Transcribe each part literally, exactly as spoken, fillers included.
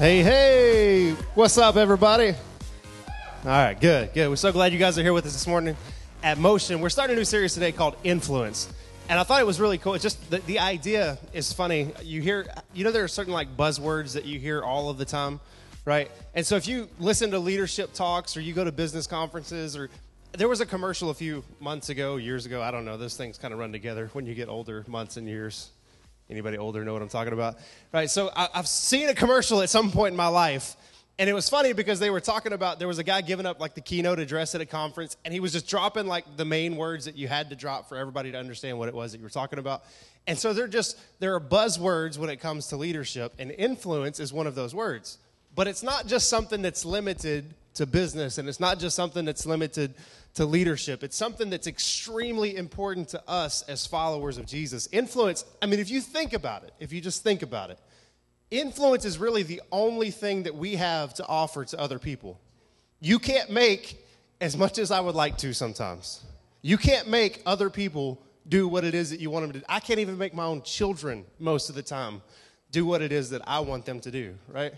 Hey, hey, what's up, everybody? All right, good, good. We're so glad you guys are here with us this morning at Motion. We're starting a new series today called Influence, and I thought it was really cool. It's just the, the idea is funny. You hear, you know, there are certain like buzzwords that you hear all of the time, right? And so if you listen to leadership talks or you go to business conferences, or there was a commercial a few months ago, years ago, I don't know. Those things kind of run together when you get older, months and years. Anybody older know what I'm talking about? Right, so I, I've seen a commercial at some point in my life, and it was funny because they were talking about, there was a guy giving up like the keynote address at a conference, and he was just dropping like the main words that you had to drop for everybody to understand what it was that you were talking about. And so they're just, there are buzzwords when it comes to leadership, and influence is one of those words. But it's not just something that's limited to business, and it's not just something that's limited to leadership. It's something that's extremely important to us as followers of Jesus. Influence, I mean, if you think about it, if you just think about it, influence is really the only thing that we have to offer to other people. You can't make, as much as I would like to sometimes, you can't make other people do what it is that you want them to do. I can't even make my own children most of the time do what it is that I want them to do, right?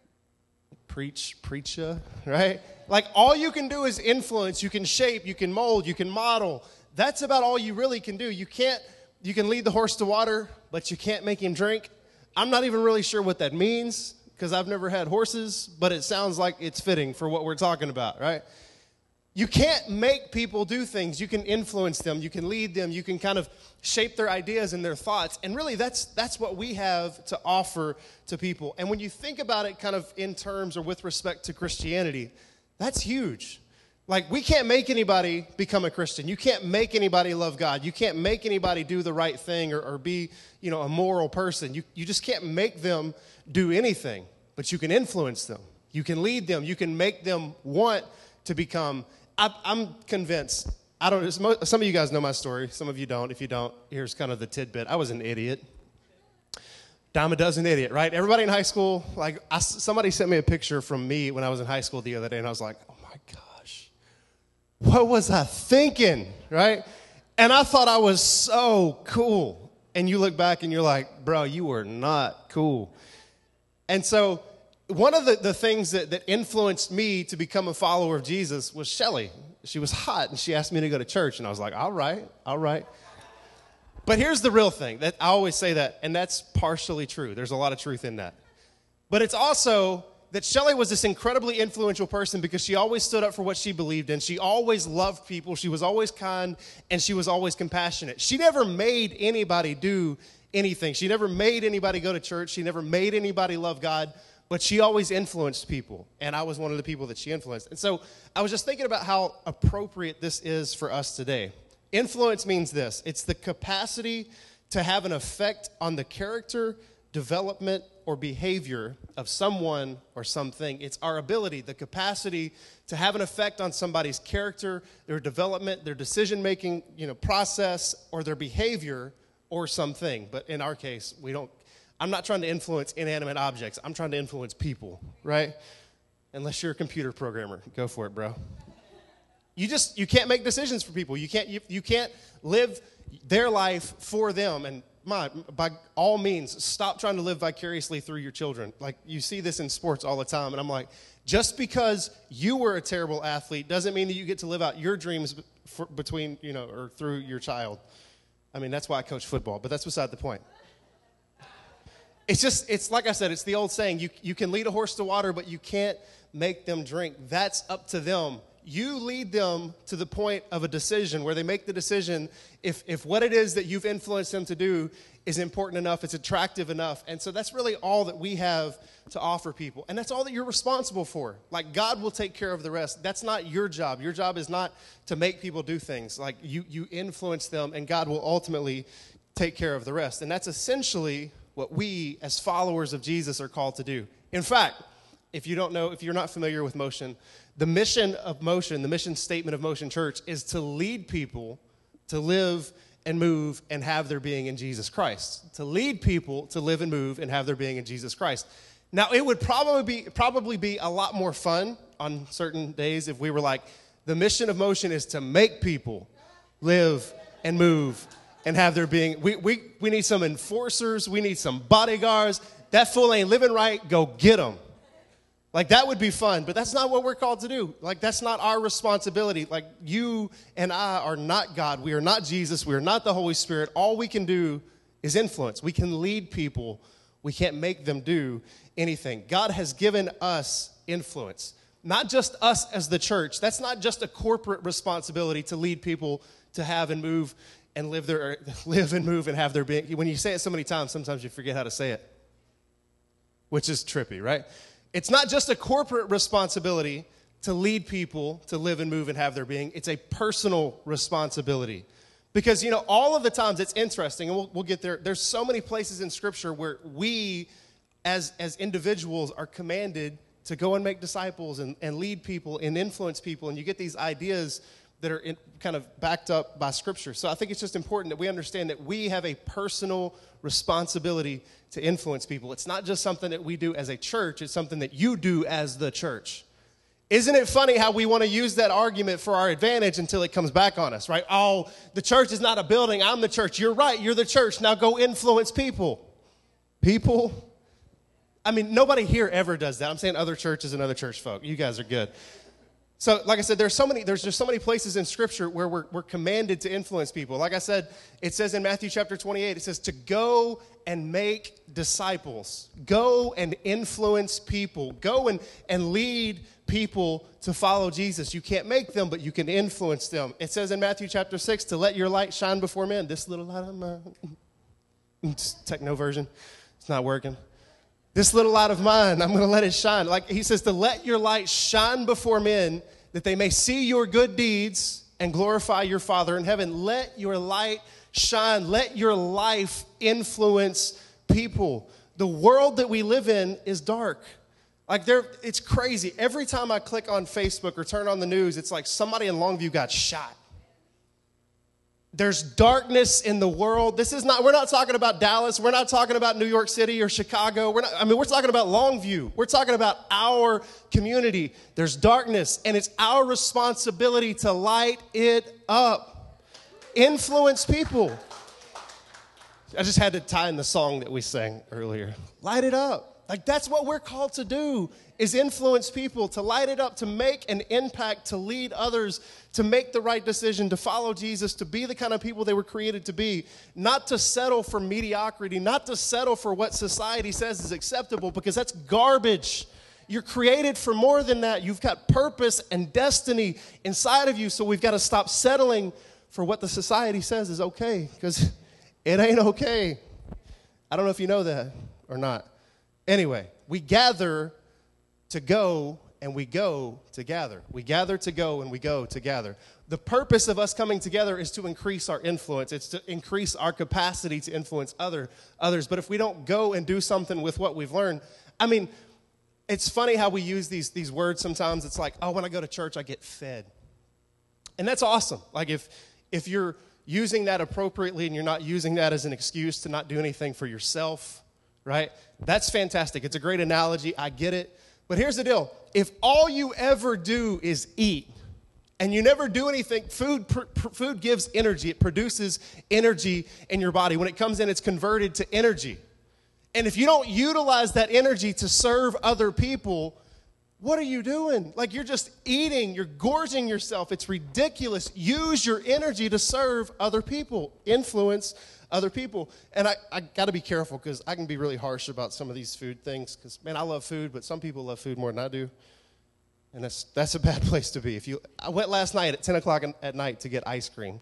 Preach, preacher, right? Like all you can do is influence, you can shape, you can mold, you can model. That's about all you really can do. You can't, you can lead the horse to water, but you can't make him drink. I'm not even really sure what that means because I've never had horses, but it sounds like it's fitting for what we're talking about, right? You can't make people do things. You can influence them, you can lead them, you can kind of shape their ideas and their thoughts. And really that's that's what we have to offer to people. And when you think about it kind of in terms or with respect to Christianity, that's huge. Like we can't make anybody become a Christian. You can't make anybody love God. You can't make anybody do the right thing or, or be, you know, a moral person. You you just can't make them do anything, but you can influence them. You can lead them. You can make them want to become. I, I'm convinced. I don't. Some of you guys know my story. Some of you don't. If you don't, here's kind of the tidbit. I was an idiot. Dime a dozen idiot, right? Everybody in high school, like I, somebody sent me a picture from me when I was in high school the other day, and I was like, oh my gosh, what was I thinking, right? And I thought I was so cool. And you look back and you're like, bro, you were not cool. And so one of the, the things that, that influenced me to become a follower of Jesus was Shelly. She was hot, and she asked me to go to church, and I was like, all right, all right. But here's the real thing. That I always say that, and that's partially true. There's a lot of truth in that. But it's also that Shelly was this incredibly influential person because she always stood up for what she believed in. She always loved people. She was always kind, and she was always compassionate. She never made anybody do anything. She never made anybody go to church. She never made anybody love God. But she always influenced people, and I was one of the people that she influenced. And so I was just thinking about how appropriate this is for us today. Influence means this. It's the capacity to have an effect on the character, development, or behavior of someone or something. It's our ability, the capacity to have an effect on somebody's character, their development, their decision-making, you know, process, or their behavior or something. But in our case, we don't. I'm not trying to influence inanimate objects. I'm trying to influence people, right? Unless you're a computer programmer. Go for it, bro. You just, you can't make decisions for people. You can't, you, you can't live their life for them. And my, by all means, stop trying to live vicariously through your children. Like, you see this in sports all the time. And I'm like, just because you were a terrible athlete doesn't mean that you get to live out your dreams for, between, you know, or through your child. I mean, that's why I coach football, but that's beside the point. It's just, it's like I said, it's the old saying, you, you can lead a horse to water, but you can't make them drink. That's up to them. You lead them to the point of a decision where they make the decision if, if what it is that you've influenced them to do is important enough, it's attractive enough. And so that's really all that we have to offer people. And that's all that you're responsible for. Like, God will take care of the rest. That's not your job. Your job is not to make people do things. Like, you, you influence them, and God will ultimately take care of the rest. And that's essentially what we as followers of Jesus are called to do. In fact, if you don't know, if you're not familiar with Motion, the mission of Motion, the mission statement of Motion Church is to lead people to live and move and have their being in Jesus Christ. To lead people to live and move and have their being in Jesus Christ. Now, it would probably be probably be a lot more fun on certain days if we were like, the mission of Motion is to make people live and move and have their being. We, we, we need some enforcers. We need some bodyguards. That fool ain't living right. Go get them, Like, that would be fun, but that's not what we're called to do. Like, that's not our responsibility. Like, you and I are not God. We are not Jesus. We are not the Holy Spirit. All we can do is influence. We can lead people. We can't make them do anything. God has given us influence, not just us as the church. That's not just a corporate responsibility to lead people to have and move and live their live and move and have their being. When you say it so many times, sometimes you forget how to say it, which is trippy, right? It's not just a corporate responsibility to lead people to live and move and have their being. It's a personal responsibility. Because, you know, all of the times, it's interesting, and we'll, we'll get there. There's so many places in Scripture where we, as, as individuals, are commanded to go and make disciples and, and lead people and influence people. And you get these ideas that are in, kind of backed up by Scripture. So I think it's just important that we understand that we have a personal responsibility to influence people. It's not just something that we do as a church. It's something that you do as the church. Isn't it funny how we want to use that argument for our advantage until it comes back on us, right? Oh, the church is not a building. I'm the church. You're right. You're the church. Now go influence people. People? I mean, nobody here ever does that. I'm saying other churches and other church folk. You guys are good. So, like I said, there's so many, there's just so many places in Scripture where we're, we're commanded to influence people. Like I said, it says in Matthew chapter twenty-eight, it says to go and make disciples. Go and influence people. Go and, and lead people to follow Jesus. You can't make them, but you can influence them. It says in Matthew chapter six to let your light shine before men. This little light of mine. Techno version. It's not working. This little light of mine, I'm going to let it shine. Like he says, to let your light shine before men, that they may see your good deeds and glorify your Father in heaven. Let your light shine. Let your life influence people. The world that we live in is dark. Like there, it's crazy. Every time I click on Facebook or turn on the news, it's like somebody in Longview got shot. There's darkness in the world. This is not, we're not talking about Dallas. We're not talking about New York City or Chicago. We're not, I mean, we're talking about Longview. We're talking about our community. There's darkness, and it's our responsibility to light it up. Influence people. I just had to tie in the song that we sang earlier. Light it up. Like that's what we're called to do, is influence people, to light it up, to make an impact, to lead others, to make the right decision, to follow Jesus, to be the kind of people they were created to be, not to settle for mediocrity, not to settle for what society says is acceptable, because that's garbage. You're created for more than that. You've got purpose and destiny inside of you, so we've got to stop settling for what the society says is okay, because it ain't okay. I don't know if you know that or not. Anyway, we gather to go and we go to gather. We gather to go and we go to gather. The purpose of us coming together is to increase our influence. It's to increase our capacity to influence other others. But if we don't go and do something with what we've learned, I mean, it's funny how we use these, these words sometimes. It's like, oh, when I go to church, I get fed. And that's awesome. Like if if you're using that appropriately and you're not using that as an excuse to not do anything for yourself, right? That's fantastic. It's a great analogy. I get it. But here's the deal. If all you ever do is eat and you never do anything, food pr- pr- food gives energy. It produces energy in your body. When it comes in, it's converted to energy. And if you don't utilize that energy to serve other people, what are you doing? Like you're just eating. You're gorging yourself. It's ridiculous. Use your energy to serve other people. Influence other people. And I, I got to be careful because I can be really harsh about some of these food things because, man, I love food, but some people love food more than I do. And that's that's a bad place to be. If you, I went last night at ten o'clock at night to get ice cream.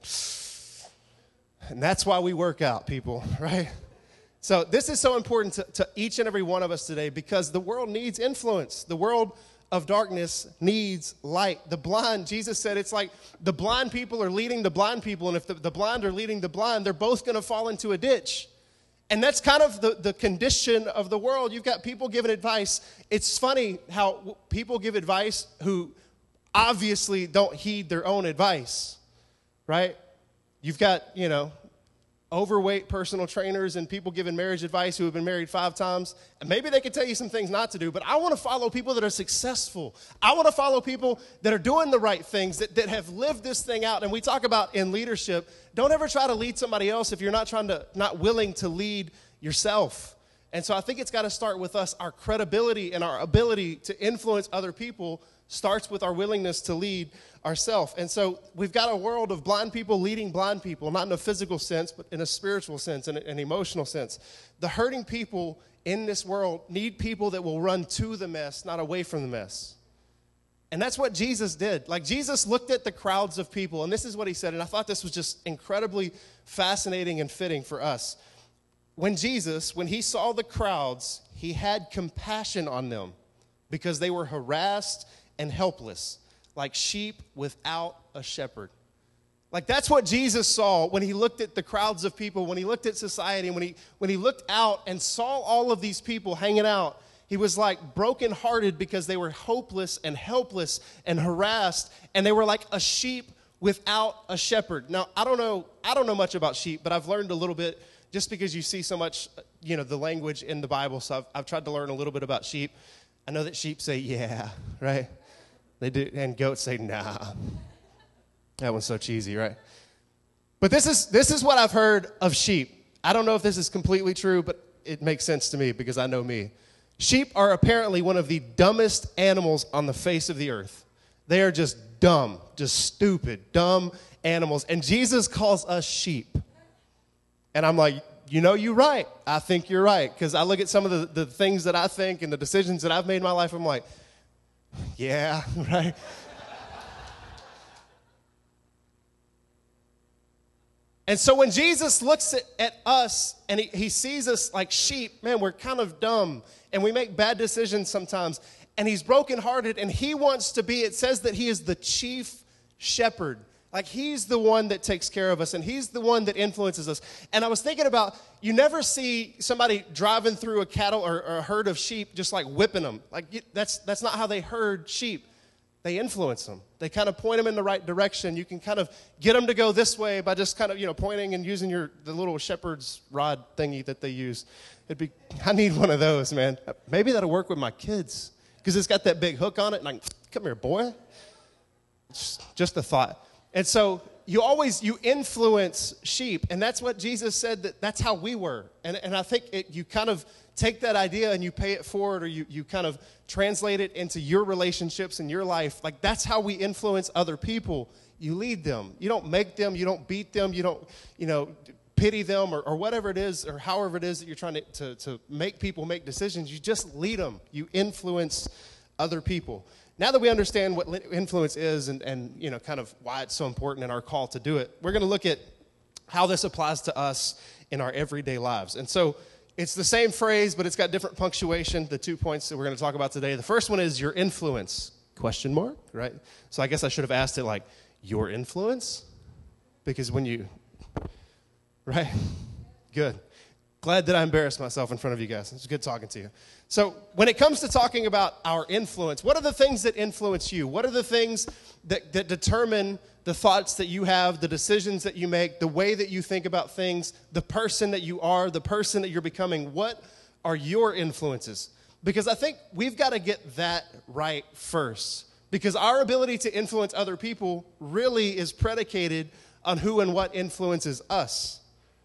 And that's why we work out, people, right? So this is so important to, to each and every one of us today because the world needs influence. The world of darkness needs light. The blind, Jesus said, it's like the blind people are leading the blind people, and if the, the blind are leading the blind, they're both going to fall into a ditch. And that's kind of the, the condition of the world. You've got people giving advice. It's funny how people give advice who obviously don't heed their own advice, right? You've got, you know, overweight personal trainers and people giving marriage advice who have been married five times. And maybe they could tell you some things not to do, but I want to follow people that are successful. I want to follow people that are doing the right things, that, that have lived this thing out. And we talk about in leadership, don't ever try to lead somebody else if you're not trying to, not willing to lead yourself. And so I think it's got to start with us. Our credibility and our ability to influence other people starts with our willingness to lead ourselves. And so we've got a world of blind people leading blind people, not in a physical sense, but in a spiritual sense and an emotional sense. The hurting people in this world need people that will run to the mess, not away from the mess. And that's what Jesus did. Like, Jesus looked at the crowds of people, and this is what he said, and I thought this was just incredibly fascinating and fitting for us. When Jesus, when he saw the crowds, he had compassion on them because they were harassed and helpless, like sheep without a shepherd. Like, that's what Jesus saw when he looked at the crowds of people, when he looked at society, and when he, when he looked out and saw all of these people hanging out. He was like brokenhearted because they were hopeless and helpless and harassed, and they were like a sheep without a shepherd. Now, I don't know, I don't know much about sheep, but I've learned a little bit just because you see so much, you know, the language in the Bible. So I've, I've tried to learn a little bit about sheep. I know that sheep say, yeah, right? They do, and goats say, nah. That one's so cheesy, right? But this is this is what I've heard of sheep. I don't know if this is completely true, but it makes sense to me because I know me. Sheep are apparently one of the dumbest animals on the face of the earth. They are just dumb, just stupid, dumb animals. And Jesus calls us sheep. And I'm like, you know, you're right. I think you're right. Because I look at some of the, the things that I think and the decisions that I've made in my life, I'm like, yeah, right? And so when Jesus looks at, at us and he, he sees us like sheep, man, we're kind of dumb and we make bad decisions sometimes. And he's brokenhearted and he wants to be, it says that he is the chief shepherd. Like, he's the one that takes care of us and he's the one that influences us. And I was thinking about, you never see somebody driving through a cattle or, or a herd of sheep just like whipping them. Like, that's, that's not how they herd sheep. They influence them. They kind of point them in the right direction. You can kind of get them to go this way by just kind of, you know, pointing and using your the little shepherd's rod thingy that they use. It'd be, I need one of those, man. Maybe that'll work with my kids because it's got that big hook on it. And I can, come here, boy. It's just a thought. And so you always, you influence sheep. And that's what Jesus said, that that's how we were. And, and I think it, you kind of take that idea and you pay it forward, or you, you kind of translate it into your relationships and your life. Like, that's how we influence other people. You lead them. You don't make them. You don't beat them. You don't, you know, pity them or, or whatever it is, or however it is that you're trying to, to, to make people make decisions. You just lead them. You influence other people. Now that we understand what influence is and, and, you know, kind of why it's so important in our call to do it, we're going to look at how this applies to us in our everyday lives. And so it's the same phrase, but it's got different punctuation, the two points that we're going to talk about today. The first one is your influence, question mark, right? So I guess I should have asked it like, your influence? Because when you, right? Good. Glad that I embarrassed myself in front of you guys. It's good talking to you. So when it comes to talking about our influence, what are the things that influence you? What are the things that, that determine the thoughts that you have, the decisions that you make, the way that you think about things, the person that you are, the person that you're becoming? What are your influences? Because I think we've got to get that right first. Because our ability to influence other people really is predicated on who and what influences us.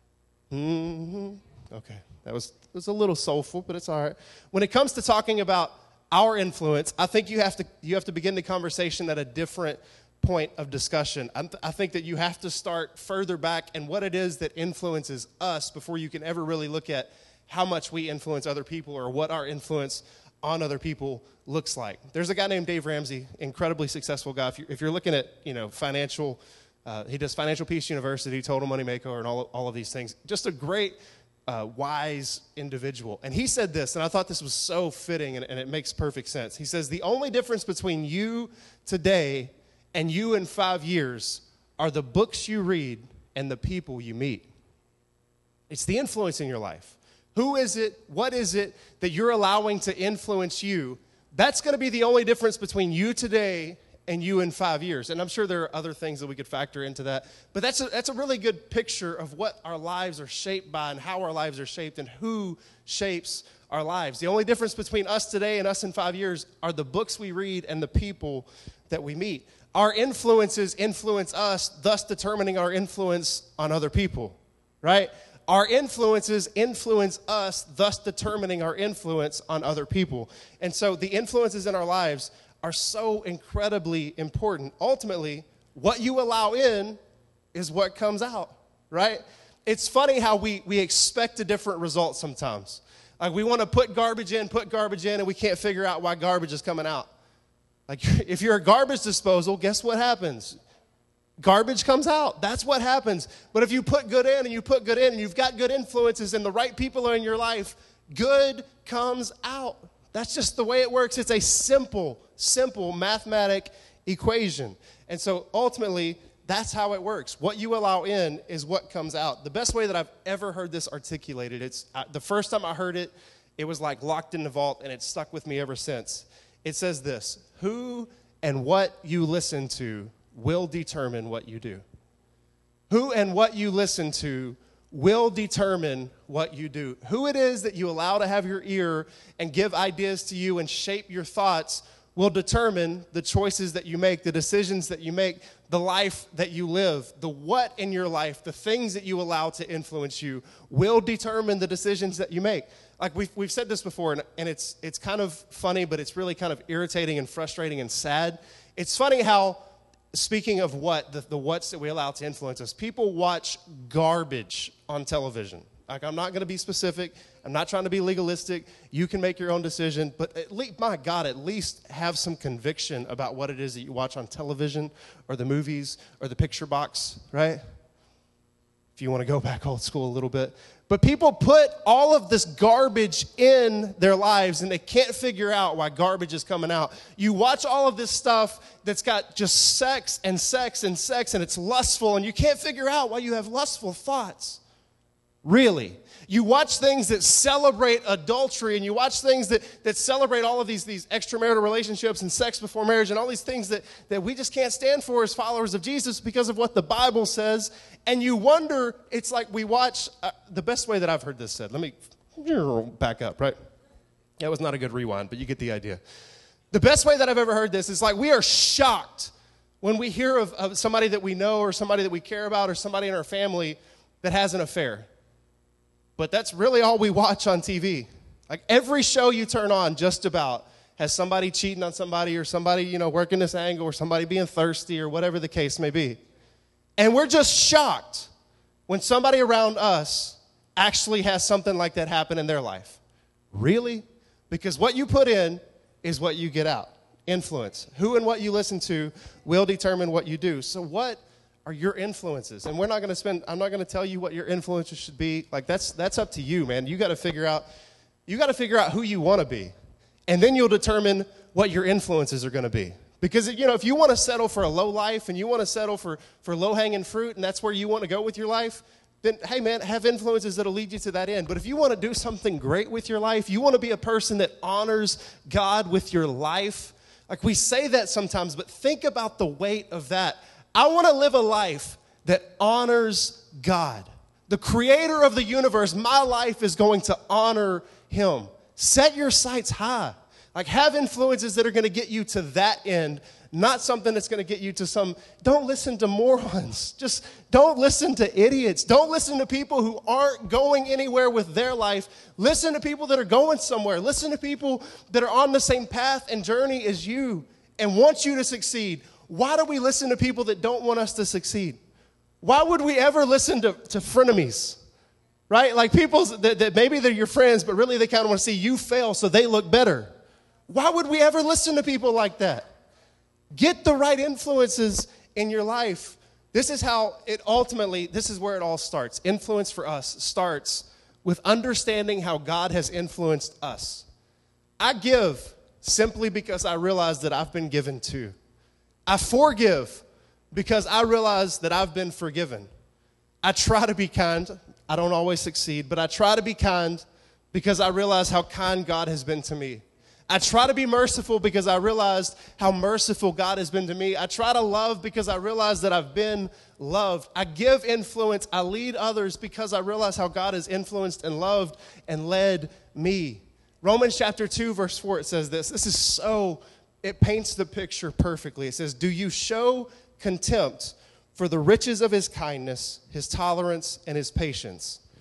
Mm-hmm. Okay, that was, it was a little soulful, but it's all right. When it comes to talking about our influence, I think you have to you have to begin the conversation at a different point of discussion. I, th- I think that you have to start further back in what it is that influences us before you can ever really look at how much we influence other people or what our influence on other people looks like. There's a guy named Dave Ramsey, incredibly successful guy. If you're, if you're looking at, you know, financial, uh, he does Financial Peace University, Total Money Makeover, and all, all of these things. Just a great, uh, wise individual. And he said this, and I thought this was so fitting, and, and it makes perfect sense. He says, the only difference between you today and you in five years are the books you read and the people you meet. It's the influence in your life. Who is it, what is it that you're allowing to influence you? That's going to be the only difference between you today and you in five years. And I'm sure there are other things that we could factor into that. But that's a, that's a really good picture of what our lives are shaped by and how our lives are shaped and who shapes our lives. The only difference between us today and us in five years are the books we read and the people that we meet. Our influences influence us, thus determining our influence on other people, right? Our influences influence us, thus determining our influence on other people. And so the influences in our lives are so incredibly important. Ultimately, what you allow in is what comes out, right? It's funny how we, we expect a different result sometimes. Like we want to put garbage in, put garbage in, and we can't figure out why garbage is coming out. Like if you're a garbage disposal, guess what happens? Garbage comes out. That's what happens. But if you put good in and you put good in and you've got good influences and the right people are in your life, good comes out. That's just the way it works. It's a simple, simple mathematic equation. And so ultimately, that's how it works. What you allow in is what comes out. The best way that I've ever heard this articulated, it's uh, the first time I heard it, it was like locked in the vault, and it's stuck with me ever since. It says this: who and what you listen to will determine what you do. Who and what you listen to will determine what you do. Who it is that you allow to have your ear and give ideas to you and shape your thoughts will determine the choices that you make, the decisions that you make, the life that you live. The what in your life, the things that you allow to influence you will determine the decisions that you make. Like we've, we've said this before, and, and it's, it's kind of funny, but it's really kind of irritating and frustrating and sad. It's funny how, speaking of what, the, the what's that we allow to influence us, people watch garbage on television. Like, I'm not going to be specific. I'm not trying to be legalistic. You can make your own decision. But at least, my God, at least have some conviction about what it is that you watch on television or the movies or the picture box, right? If you want to go back old school a little bit. But people put all of this garbage in their lives, and they can't figure out why garbage is coming out. You watch all of this stuff that's got just sex and sex and sex, and it's lustful, and you can't figure out why you have lustful thoughts. Really. You watch things that celebrate adultery, and you watch things that, that celebrate all of these, these extramarital relationships and sex before marriage and all these things that, that we just can't stand for as followers of Jesus because of what the Bible says. And you wonder, it's like we watch, uh, the best way that I've heard this said, let me back up, right? That was not a good rewind, but you get the idea. The best way that I've ever heard this is like we are shocked when we hear of, of somebody that we know or somebody that we care about or somebody in our family that has an affair. But that's really all we watch on T V. Like every show you turn on just about has somebody cheating on somebody or somebody, you know, working this angle or somebody being thirsty or whatever the case may be. And we're just shocked when somebody around us actually has something like that happen in their life. Really? Because what you put in is what you get out. Influence. Who and what you listen to will determine what you do. So what are your influences? And we're not going to spend, I'm not going to tell you what your influences should be. Like that's that's up to you, man. You got to figure out, you got to figure out who you want to be. And then you'll determine what your influences are going to be. Because, you know, if you want to settle for a low life and you want to settle for, for low-hanging fruit and that's where you want to go with your life, then, hey, man, have influences that'll lead you to that end. But if you want to do something great with your life, you want to be a person that honors God with your life, like we say that sometimes, but think about the weight of that. I want to live a life that honors God. The creator of the universe, my life is going to honor him. Set your sights high. Like have influences that are going to get you to that end, not something that's going to get you to some, don't listen to morons. Just don't listen to idiots. Don't listen to people who aren't going anywhere with their life. Listen to people that are going somewhere. Listen to people that are on the same path and journey as you and want you to succeed. Why do we listen to people that don't want us to succeed? Why would we ever listen to, to frenemies? Right? Like people that, that maybe they're your friends, but really they kind of want to see you fail so they look better. Why would we ever listen to people like that? Get the right influences in your life. This is how it ultimately, this is where it all starts. Influence for us starts with understanding how God has influenced us. I give simply because I realize that I've been given to. I forgive because I realize that I've been forgiven. I try to be kind. I don't always succeed, but I try to be kind because I realize how kind God has been to me. I try to be merciful because I realized how merciful God has been to me. I try to love because I realize that I've been loved. I give influence. I lead others because I realize how God has influenced and loved and led me. Romans chapter two, verse four, it says this. This is so, it paints the picture perfectly. It says, do you show contempt for the riches of his kindness, his tolerance, and his patience,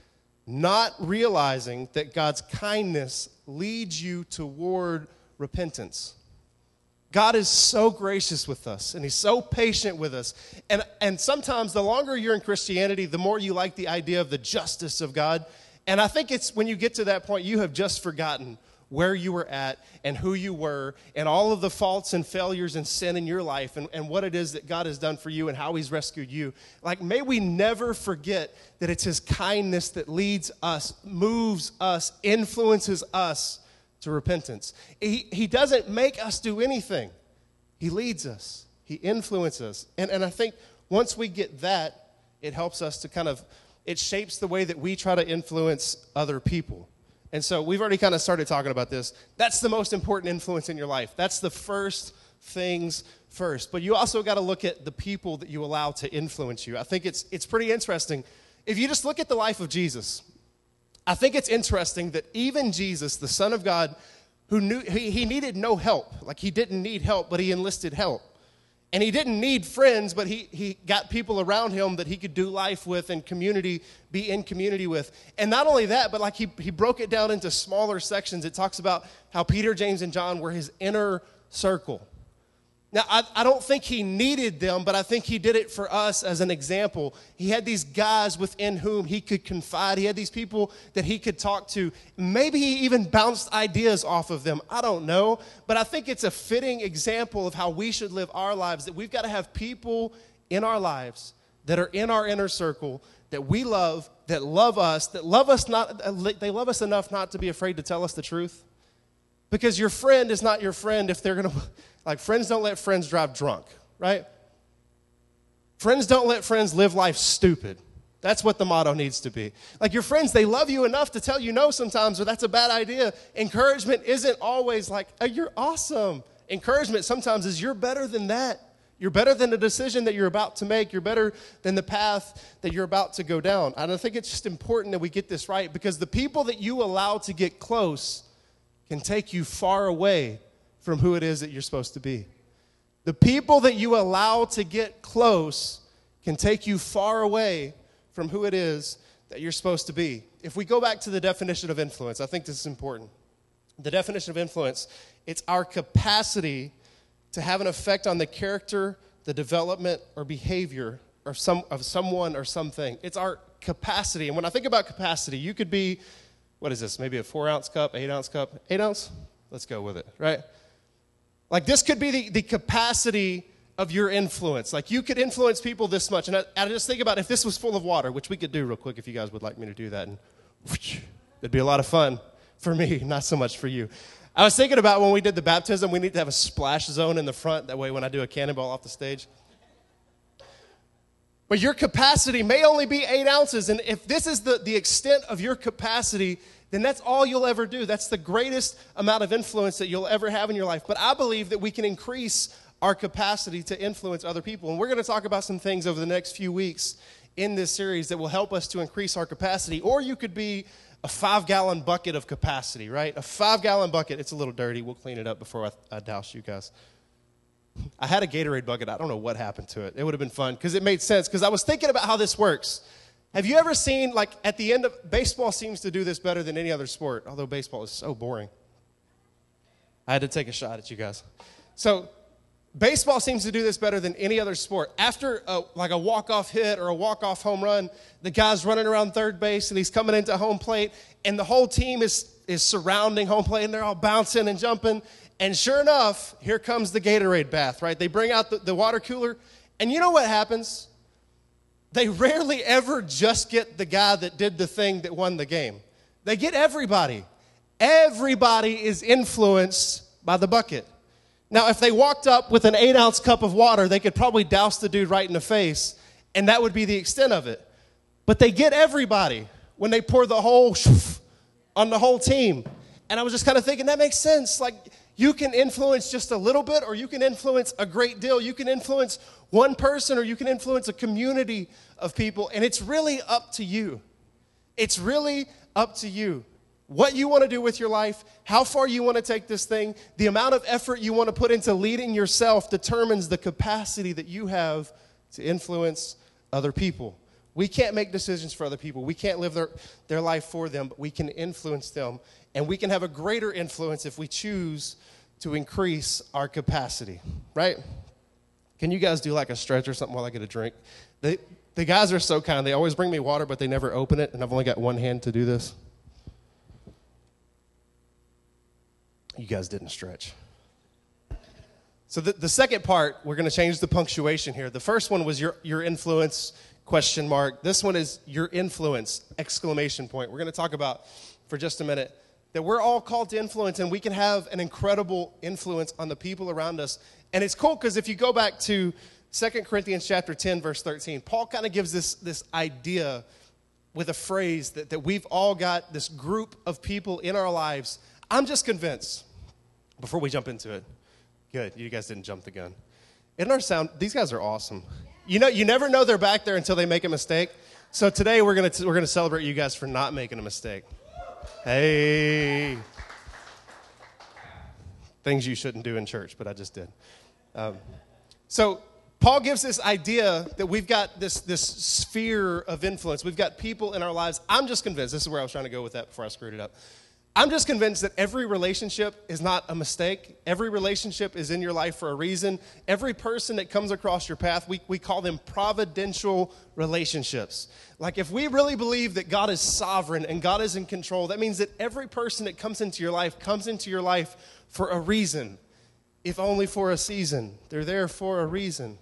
not realizing that God's kindness leads you toward repentance. God is so gracious with us, and he's so patient with us. And, and sometimes the longer you're in Christianity, the more you like the idea of the justice of God. And I think it's when you get to that point, you have just forgotten where you were at and who you were and all of the faults and failures and sin in your life and, and what it is that God has done for you and how he's rescued you. Like, may we never forget that it's his kindness that leads us, moves us, influences us to repentance. He, he doesn't make us do anything. He leads us. He influences us. And, and I think once we get that, it helps us to kind of, it shapes the way that we try to influence other people. And so we've already kind of started talking about this. That's the most important influence in your life. That's the first things first. But you also got to look at the people that you allow to influence you. I think it's it's pretty interesting. If you just look at the life of Jesus, I think it's interesting that even Jesus, the Son of God, who knew he, he needed no help. Like, he didn't need help, but he enlisted help. And he didn't need friends, but he, he got people around him that he could do life with and community, be in community with. And not only that, but like he, he broke it down into smaller sections. It talks about how Peter, James, and John were his inner circle. Now, I, I don't think he needed them, but I think he did it for us as an example. He had these guys within whom he could confide. He had these people that he could talk to. Maybe he even bounced ideas off of them. I don't know. But I think it's a fitting example of how we should live our lives, that we've got to have people in our lives that are in our inner circle that we love, that love us, that love us not, they love us enough not to be afraid to tell us the truth. Because your friend is not your friend if they're going to, like, friends don't let friends drive drunk, right? Friends don't let friends live life stupid. That's what the motto needs to be. Like, your friends, they love you enough to tell you no sometimes, or that's a bad idea. Encouragement isn't always like, oh, you're awesome. Encouragement sometimes is you're better than that. You're better than the decision that you're about to make. You're better than the path that you're about to go down. And I think it's just important that we get this right, because the people that you allow to get close can take you far away from who it is that you're supposed to be. The people that you allow to get close can take you far away from who it is that you're supposed to be. If we go back to the definition of influence, I think this is important. The definition of influence, it's our capacity to have an effect on the character, the development, or behavior of, some, of someone or something. It's our capacity. And when I think about capacity, you could be, what is this, maybe a four-ounce cup, eight-ounce cup? Eight ounce? Let's go with it, right? Like, this could be the, the capacity of your influence. Like, you could influence people this much. And I, I just think about if this was full of water, which we could do real quick if you guys would like me to do that. And whoosh, it'd be a lot of fun for me, not so much for you. I was thinking about when we did the baptism, we need to have a splash zone in the front. That way when I do a cannonball off the stage. But your capacity may only be eight ounces. And if this is the, the extent of your capacity, then that's all you'll ever do. That's the greatest amount of influence that you'll ever have in your life. But I believe that we can increase our capacity to influence other people. And we're going to talk about some things over the next few weeks in this series that will help us to increase our capacity. Or you could be a five-gallon bucket of capacity, right? A five-gallon bucket. It's a little dirty. We'll clean it up before I, I douse you guys. I had a Gatorade bucket. I don't know what happened to it. It would have been fun because it made sense, because I was thinking about how this works. Have you ever seen, like, at the end of, baseball seems to do this better than any other sport, although baseball is so boring. I had to take a shot at you guys. So baseball seems to do this better than any other sport. After, a, like, a walk-off hit or a walk-off home run, the guy's running around third base, and he's coming into home plate, and the whole team is, is surrounding home plate, and they're all bouncing and jumping. And sure enough, here comes the Gatorade bath, right? They bring out the, the water cooler, and you know what happens? They rarely ever just get the guy that did the thing that won the game. They get everybody. Everybody is influenced by the bucket. Now, if they walked up with an eight-ounce cup of water, they could probably douse the dude right in the face, and that would be the extent of it. But they get everybody when they pour the whole on the whole team. And I was just kind of thinking, that makes sense. Like, you can influence just a little bit, or you can influence a great deal. You can influence one person, or you can influence a community of people, and it's really up to you. It's really up to you. What you want to do with your life, how far you want to take this thing, the amount of effort you want to put into leading yourself determines the capacity that you have to influence other people. We can't make decisions for other people. We can't live their, their life for them, but we can influence them. And we can have a greater influence if we choose to increase our capacity, right? Can you guys do like a stretch or something while I get a drink? They, the guys are so kind. They always bring me water, but they never open it, and I've only got one hand to do this. You guys didn't stretch. So the, the second part, we're going to change the punctuation here. The first one was your, your influence, question mark. This one is your influence, exclamation point. We're going to talk about, for just a minute, that we're all called to influence, and we can have an incredible influence on the people around us. And it's cool because if you go back to Second Corinthians chapter ten, verse thirteen, Paul kind of gives this, this idea with a phrase that, that we've all got this group of people in our lives. I'm just convinced, before we jump into it, good, you guys didn't jump the gun. Isn't our sound, these guys are awesome. You know, you never know they're back there until they make a mistake. So today we're going to we're going to celebrate you guys for not making a mistake. Hey. Things you shouldn't do in church, but I just did. Um, so Paul gives this idea that we've got this, this sphere of influence. We've got people in our lives. I'm just convinced, this is where I was trying to go with that before I screwed it up. I'm just convinced that every relationship is not a mistake. Every relationship is in your life for a reason. Every person that comes across your path, we, we call them providential relationships. Like if we really believe that God is sovereign and God is in control, that means that every person that comes into your life comes into your life for a reason, if only for a season. They're there for a reason,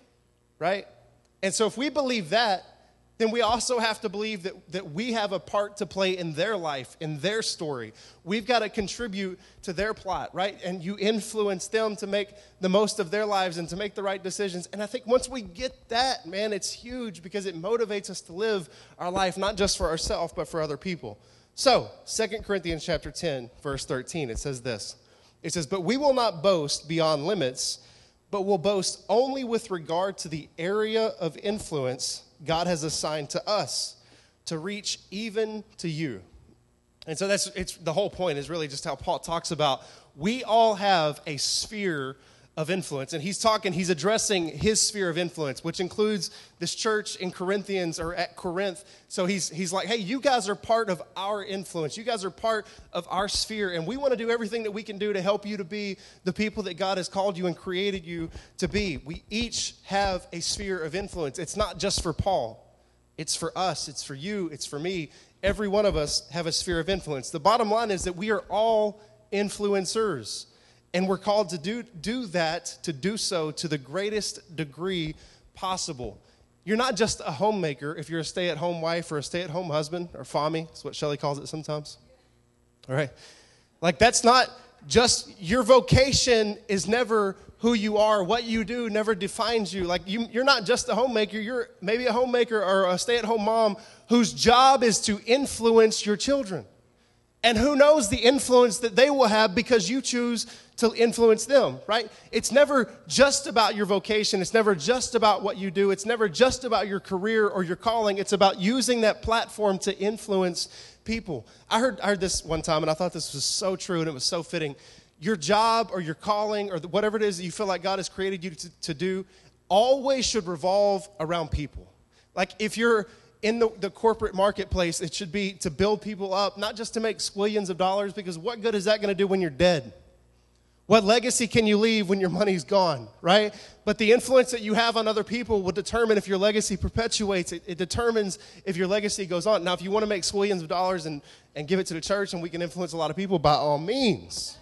right? And so if we believe that, then we also have to believe that, that we have a part to play in their life, in their story. We've got to contribute to their plot, right? And you influence them to make the most of their lives and to make the right decisions. And I think once we get that, man, it's huge because it motivates us to live our life not just for ourselves, but for other people. So, Second Corinthians chapter ten, verse thirteen, it says this. It says, "But we will not boast beyond limits, but will boast only with regard to the area of influence God has assigned to us to reach even to you." And so that's it's the whole point is really just how Paul talks about we all have a sphere of influence. And he's talking, he's addressing his sphere of influence, which includes this church in Corinthians or at Corinth. So he's he's like, hey, you guys are part of our influence. You guys are part of our sphere. And we want to do everything that we can do to help you to be the people that God has called you and created you to be. We each have a sphere of influence. It's not just for Paul. It's for us. It's for you. It's for me. Every one of us have a sphere of influence. The bottom line is that we are all influencers. And we're called to do, do that, to do so to the greatest degree possible. You're not just a homemaker if you're a stay-at-home wife or a stay-at-home husband, or Fami, that's what Shelly calls it sometimes. All right? Like, that's not just, your vocation is never who you are. What you do never defines you. Like, you, you're not just a homemaker. You're maybe a homemaker or a stay-at-home mom whose job is to influence your children. And who knows the influence that they will have because you choose to influence them, right? It's never just about your vocation. It's never just about what you do. It's never just about your career or your calling. It's about using that platform to influence people. I heard, I heard this one time, and I thought this was so true, and it was so fitting. Your job or your calling or whatever it is that you feel like God has created you to, to do always should revolve around people. Like if you're in the, the corporate marketplace, it should be to build people up, not just to make squillions of dollars, because what good is that going to do when you're dead? What legacy can you leave when your money's gone, right? But the influence that you have on other people will determine if your legacy perpetuates. It, it determines if your legacy goes on. Now, if you want to make squillions of dollars and, and give it to the church and we can influence a lot of people, by all means.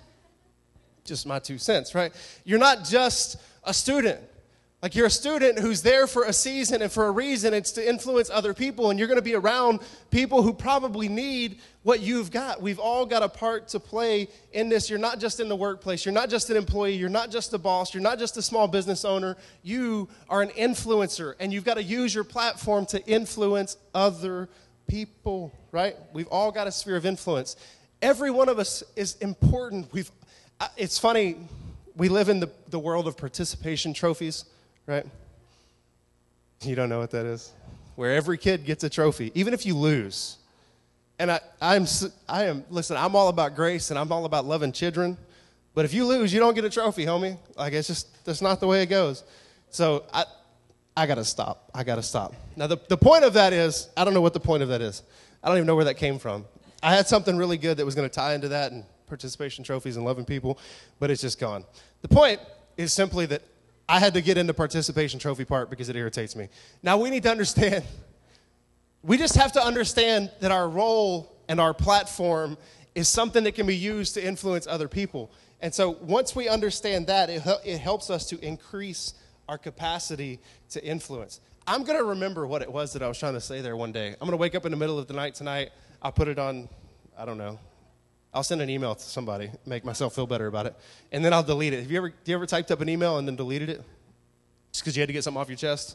Just my two cents, right? You're not just a student. Like you're a student who's there for a season and for a reason. It's to influence other people, and you're going to be around people who probably need what you've got. We've all got a part to play in this. You're not just in the workplace. You're not just an employee. You're not just a boss. You're not just a small business owner. You are an influencer, and you've got to use your platform to influence other people, right? We've all got a sphere of influence. Every one of us is important. We've. It's funny. We live in the, the world of participation trophies. Right? You don't know what that is? Where every kid gets a trophy, even if you lose. And I, I'm, I am, listen, I'm all about grace and I'm all about loving children. But if you lose, you don't get a trophy, homie. Like, it's just, that's not the way it goes. So I, I got to stop. I got to stop. Now, the, the point of that is, I don't know what the point of that is. I don't even know where that came from. I had something really good that was going to tie into that and participation trophies and loving people, but it's just gone. The point is simply that I had to get into participation trophy part because it irritates me. Now, we need to understand, we just have to understand that our role and our platform is something that can be used to influence other people. And so once we understand that, it, it helps us to increase our capacity to influence. I'm going to remember what it was that I was trying to say there one day. I'm going to wake up in the middle of the night tonight. I'll put it on, I don't know. I'll send an email to somebody, make myself feel better about it, and then I'll delete it. Have you ever, you ever typed up an email and then deleted it just because you had to get something off your chest?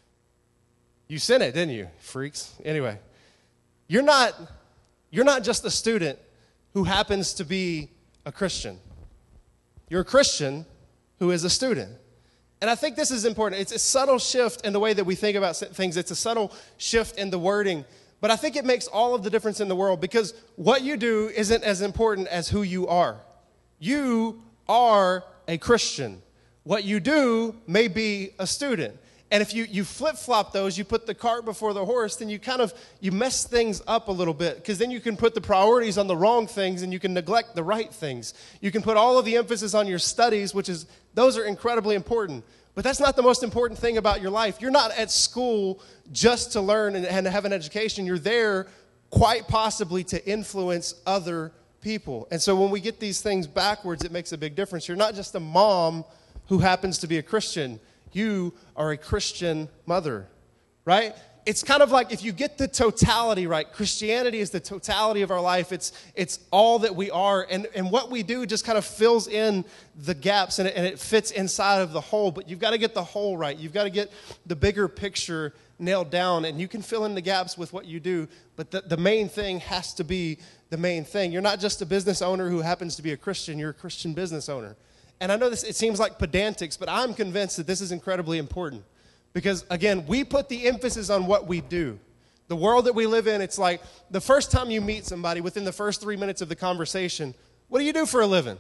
You sent it, didn't you, freaks? Anyway, you're not, you're not just a student who happens to be a Christian. You're a Christian who is a student. And I think this is important. It's a subtle shift in the way that we think about things. It's a subtle shift in the wording. But I think it makes all of the difference in the world because what you do isn't as important as who you are. You are a Christian. What you do may be a student. And if you, you flip-flop those, you put the cart before the horse, then you kind of, you mess things up a little bit because then you can put the priorities on the wrong things and you can neglect the right things. You can put all of the emphasis on your studies, which is, those are incredibly important. But that's not the most important thing about your life. You're not at school just to learn and, and have an education. You're there quite possibly to influence other people. And so when we get these things backwards, it makes a big difference. You're not just a mom who happens to be a Christian. You are a Christian mother, right? It's kind of like if you get the totality right, Christianity is the totality of our life. It's it's all that we are. And, and what we do just kind of fills in the gaps and it, and it fits inside of the whole. But you've got to get the whole right. You've got to get the bigger picture nailed down. And you can fill in the gaps with what you do. But the, the main thing has to be the main thing. You're not just a business owner who happens to be a Christian. You're a Christian business owner. And I know this, it seems like pedantics, but I'm convinced that this is incredibly important. Because, again, we put the emphasis on what we do. The world that we live in, it's like the first time you meet somebody, within the first three minutes of the conversation, what do you do for a living?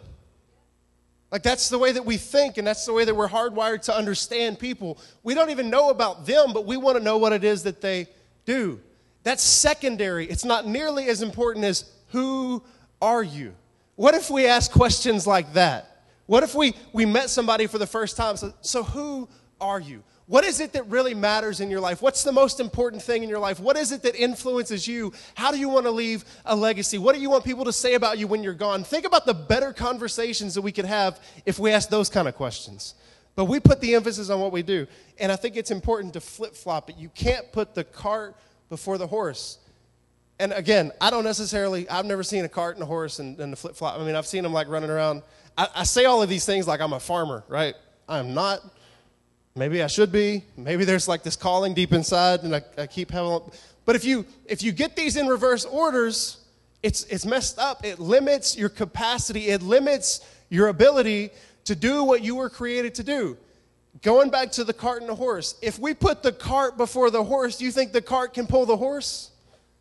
Like, that's the way that we think, and that's the way that we're hardwired to understand people. We don't even know about them, but we want to know what it is that they do. That's secondary. It's not nearly as important as who are you? What if we ask questions like that? What if we, we met somebody for the first time? So, so who are you? What is it that really matters in your life? What's the most important thing in your life? What is it that influences you? How do you want to leave a legacy? What do you want people to say about you when you're gone? Think about the better conversations that we could have if we asked those kind of questions. But we put the emphasis on what we do. And I think it's important to flip-flop it. You can't put the cart before the horse. And again, I don't necessarily, I've never seen a cart and a horse and, and a flip-flop. I mean, I've seen them like running around. I, I say all of these things like I'm a farmer, right? I'm not. Maybe I should be. Maybe there's like this calling deep inside, and I, I keep having. But if you if you get these in reverse orders, it's it's messed up. It limits your capacity. It limits your ability to do what you were created to do. Going back to the cart and the horse. If we put the cart before the horse, do you think the cart can pull the horse?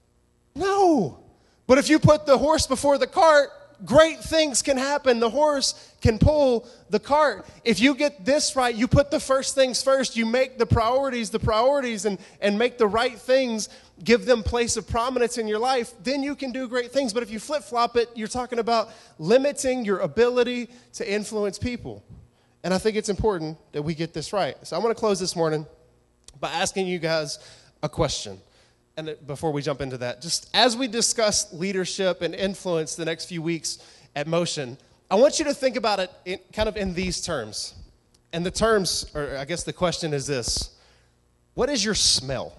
No. But if you put the horse before the cart, great things can happen. The horse can pull the cart. If you get this right, you put the first things first. You make the priorities the priorities and, and make the right things, give them place of prominence in your life, then you can do great things. But if you flip-flop it, you're talking about limiting your ability to influence people. And I think it's important that we get this right. So I'm going to close this morning by asking you guys a question. And before we jump into that, just as we discuss leadership and influence the next few weeks at Motion, I want you to think about it in, kind of in these terms. And the terms, or I guess the question is this: what is your smell?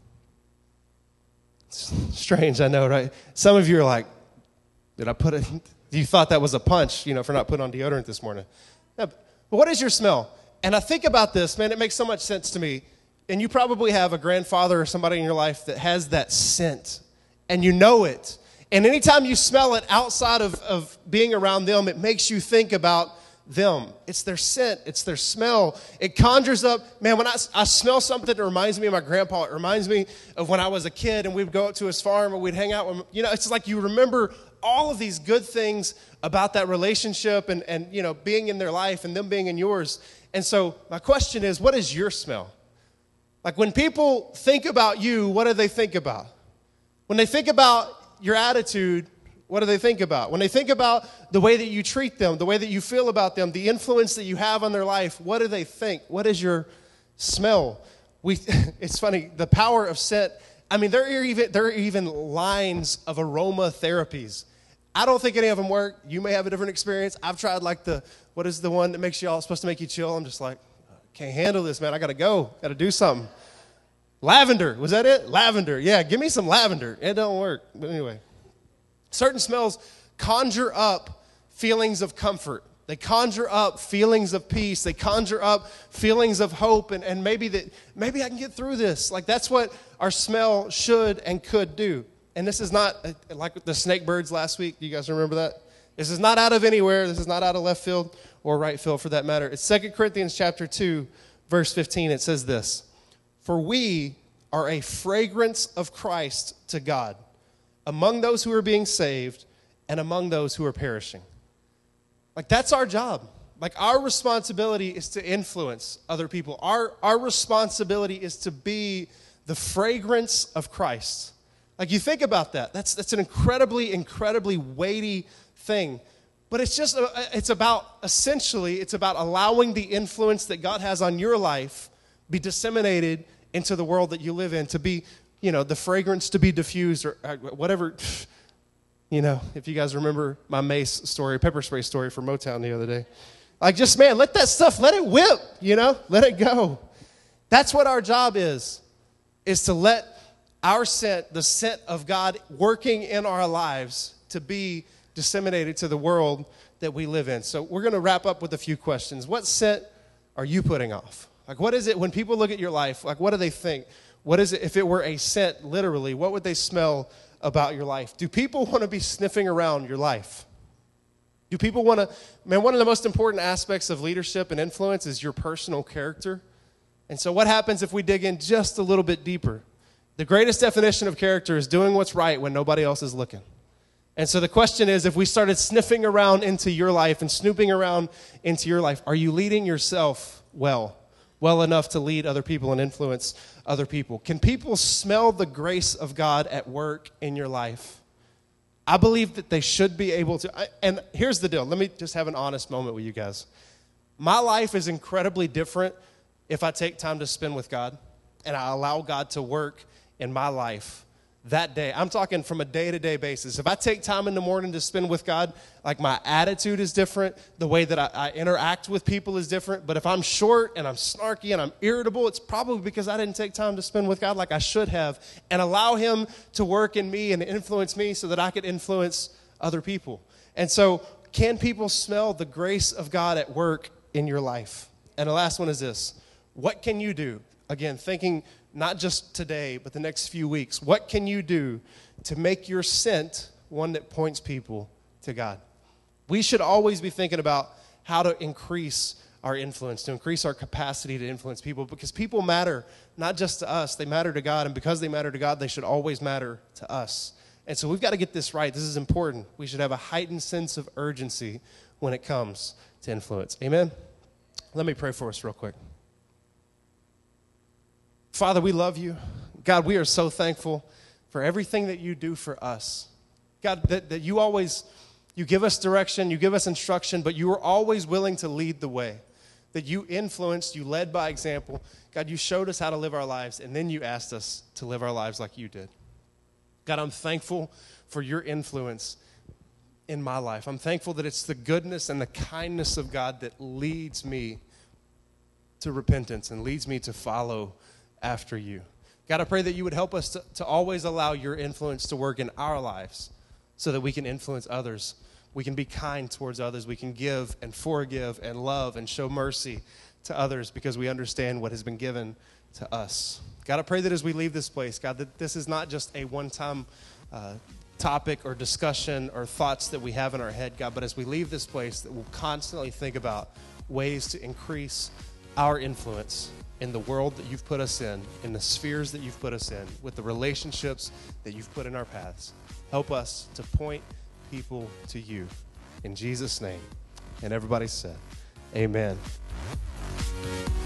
It's strange, I know, right? Some of you are like, did I put it? You thought that was a punch, you know, for not putting on deodorant this morning. No, but what is your smell? And I think about this, man, it makes so much sense to me. And you probably have a grandfather or somebody in your life that has that scent, and you know it. And anytime you smell it outside of, of being around them, it makes you think about them. It's their scent. It's their smell. It conjures up, man, when I, I smell something that reminds me of my grandpa, it reminds me of when I was a kid and we'd go up to his farm and we'd hang out with, you know, it's like you remember all of these good things about that relationship and, and, you know, being in their life and them being in yours. And so my question is, what is your smell? Like when people think about you, what do they think about? When they think about your attitude, what do they think about? When they think about the way that you treat them, the way that you feel about them, the influence that you have on their life, what do they think? What is your smell? We, it's funny, the power of scent. I mean, there are even there are even lines of aroma therapies. I don't think any of them work. You may have a different experience. I've tried like the, what is the one that makes you all supposed to make you chill? I'm just like, can't handle this, man. I got to go. Got to do something. Lavender. Was that it? Lavender. Yeah, give me some lavender. It don't work. But anyway. Certain smells conjure up feelings of comfort. They conjure up feelings of peace. They conjure up feelings of hope, and, and maybe that maybe I can get through this. Like that's what our smell should and could do. And this is not like the snake birds last week. Do you guys remember that? This is not out of anywhere. This is not out of left field or right field for that matter. It's Second Corinthians chapter two, verse fifteen. It says this, "For we are a fragrance of Christ to God, among those who are being saved and among those who are perishing." Like that's our job. Like our responsibility is to influence other people. Our, our responsibility is to be the fragrance of Christ. Like you think about that. That's, that's an incredibly, incredibly weighty thing. But it's just, it's about, essentially, it's about allowing the influence that God has on your life be disseminated into the world that you live in, to be, you know, the fragrance to be diffused or whatever. You know, if you guys remember my mace story, pepper spray story from Motown the other day. Like just, man, let that stuff, let it whip, you know, let it go. That's what our job is, is to let our scent, the scent of God working in our lives to be disseminated to the world that we live in. So we're going to wrap up with a few questions. What scent are you putting off? Like what is it when people look at your life, like what do they think? What is it, if it were a scent, literally, what would they smell about your life? Do people want to be sniffing around your life? Do people want to, man, one of the most important aspects of leadership and influence is your personal character. And so what happens if we dig in just a little bit deeper? The greatest definition of character is doing what's right when nobody else is looking. And so the question is, if we started sniffing around into your life and snooping around into your life, are you leading yourself well? Well enough to lead other people and influence other people? Can people smell the grace of God at work in your life? I believe that they should be able to. I, and here's the deal. Let me just have an honest moment with you guys. My life is incredibly different if I take time to spend with God and I allow God to work in my life that day. I'm talking from a day-to-day basis. If I take time in the morning to spend with God, like my attitude is different, the way that I, I interact with people is different. But if I'm short and I'm snarky and I'm irritable, it's probably because I didn't take time to spend with God like I should have and allow him to work in me and influence me so that I could influence other people. And so can people smell the grace of God at work in your life? And the last one is this. What can you do? Again, thinking not just today, but the next few weeks. What can you do to make your scent one that points people to God? We should always be thinking about how to increase our influence, to increase our capacity to influence people, because people matter not just to us, they matter to God, and because they matter to God, they should always matter to us. And so we've got to get this right. This is important. We should have a heightened sense of urgency when it comes to influence. Amen? Let me pray for us real quick. Father, we love you. God, we are so thankful for everything that you do for us. God, that, that you always, you give us direction, you give us instruction, but you are always willing to lead the way. That you influenced, you led by example. God, you showed us how to live our lives, and then you asked us to live our lives like you did. God, I'm thankful for your influence in my life. I'm thankful that it's the goodness and the kindness of God that leads me to repentance and leads me to follow after you. God, I pray that you would help us to, to always allow your influence to work in our lives so that we can influence others. We can be kind towards others. We can give and forgive and love and show mercy to others because we understand what has been given to us. God, I pray that as we leave this place, God, that this is not just a one-time uh, topic or discussion or thoughts that we have in our head, God, but as we leave this place, that we'll constantly think about ways to increase our influence in the world that you've put us in, in the spheres that you've put us in, with the relationships that you've put in our paths. Help us to point people to you. In Jesus' name. And everybody said, amen.